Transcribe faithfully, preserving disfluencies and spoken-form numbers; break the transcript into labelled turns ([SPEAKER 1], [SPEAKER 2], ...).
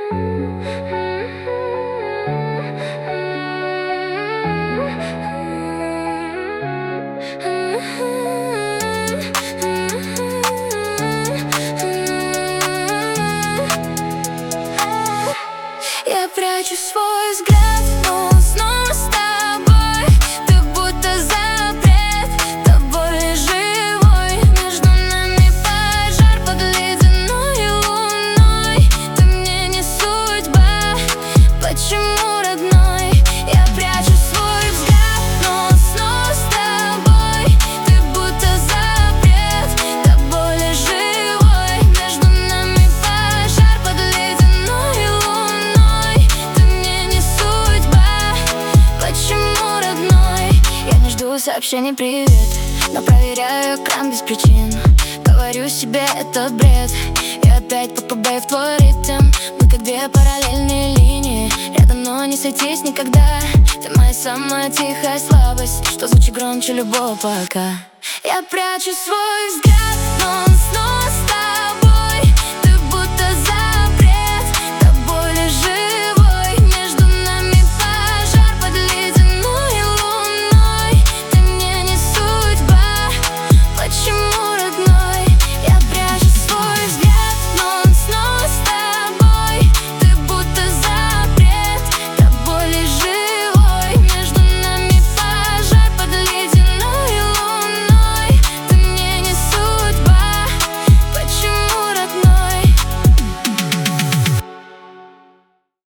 [SPEAKER 1] Я прячу свой взгляд, но снова с тобой. Ты будто запрет, тобой живой. Между нами пожар под ледяной луной. Ты мне не судьба, почему, родной? Я прячу свой взгляд, но снова с тобой. Ты будто запрет, тобой живой. Между нами пожар под ледяной луной. Ты мне не судьба, почему, родной? Я не жду сообщений «привет», но проверяю экран без причин. Говорю себе, это бред. И опять попадаю в твой ритм. Мы как две параллельные линии, рядом, но не сойтись никогда. Ты моя самая тихая слабость, что звучит громче любого пока. Я прячу свой взгляд,